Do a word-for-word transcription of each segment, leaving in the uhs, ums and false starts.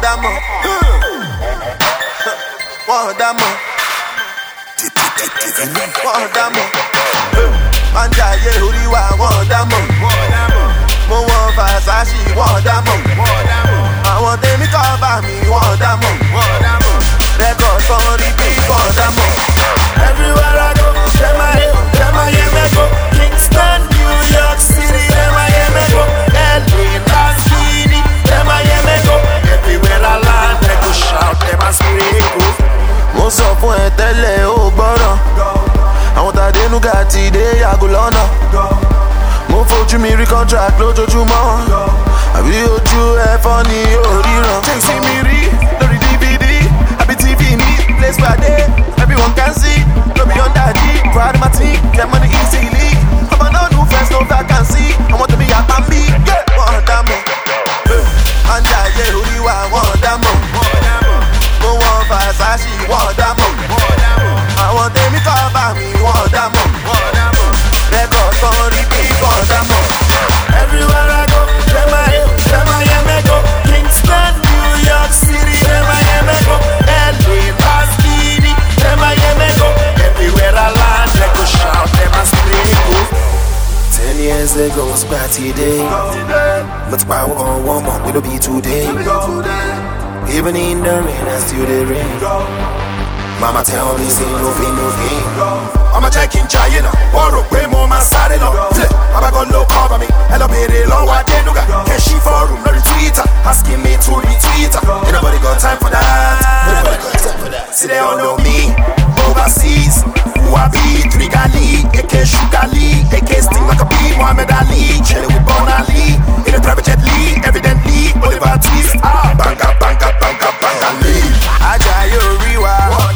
damo. One damo. One damo. Manjaye uriwa one damo. Mo wan Versace one damo. Àwọn tèmi cover mi one damo. Record on repeat one damo. Everywhere I go, them I hear, them I hear me go. Kingston, New York City, them I hear me go. L A, Las Vegas, them I hear me go. Everywhere I land, they go shout, them I spray go. Mo sọ fún ẹ tẹ́lẹ̀ ó gbọ́ràn. Àwọn tàdé Nugatti dé yàgò lọ́nà. Mo fojú mi rí contract lójoojúmọ́. Àbí ojú ẹ̀fọ́ ni òríran. Ṣé ìsìn mi rí lórí D V D? Àbí T V ní place pàdé? Everyone can see, no be under G. Proud of my team, get money easily. I'm a no new fence, no vacancy. I want to be a bambi, yeah. One damo. Manjaye uriwa one damo. Mo wan Versace one damo. Àwọn tèmi cover mi one damo. Record on repeat one damo. Everywhere I go, them I hear, them I hear me go. Kingston, New York City, them I hear me go. L A, Las Vegas, them I hear me go. Everywhere I land, they go shout, them I spray go. Ten years ago was party day, but why we gon' warm up, it'll be today. Even in the rain, I still the rain. Mama tell me, say no pain, no pain. I'm a check in China, or way more my side no. I'm a gon' low cover me, hello baby, long white denuga. Can she for room, no retweeter, asking me to retweet her. Ain't nobody got time for that. Nobody got time for that. See they all know me, overseas. Who I be, Trigali, A K Shugali, A K Sting like a bee, Muhammad Ali, chilling with Bon Ali, in a private jet Lee, evidently, Oliver Twist, ah, banga, banga, banga, banga, Lee. Ajayo Riwa,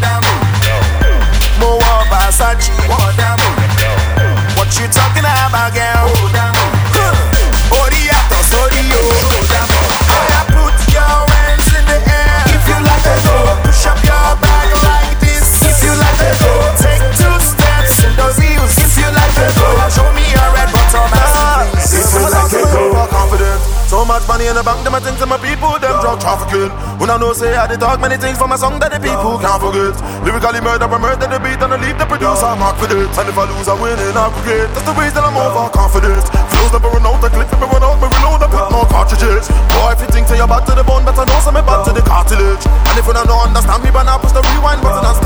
Mo wan Versace, what you talking about, girl? Oriato, sorry, yo. Put your hands in the air if you like to go. Push up your back like this if you like to go. Take two steps in those heels if you like to go. Show me your red bottom ass if you like to go. Confident. So much money in the bank, them I think to my people, them drug trafficking. When I know say I did talk many things for my song that the people can't forget. Lyrically murder, I murder the beat and I leave the producer mark for it. And if I lose, I win and I regret. That's the reason I'm overconfident. Flows never run out, the clip never run out, me reload and put more cartridges. Boy, if you think say you're back to the bone, better know some me back to the cartilage. And if you don't know, understand me, but now push the rewind button and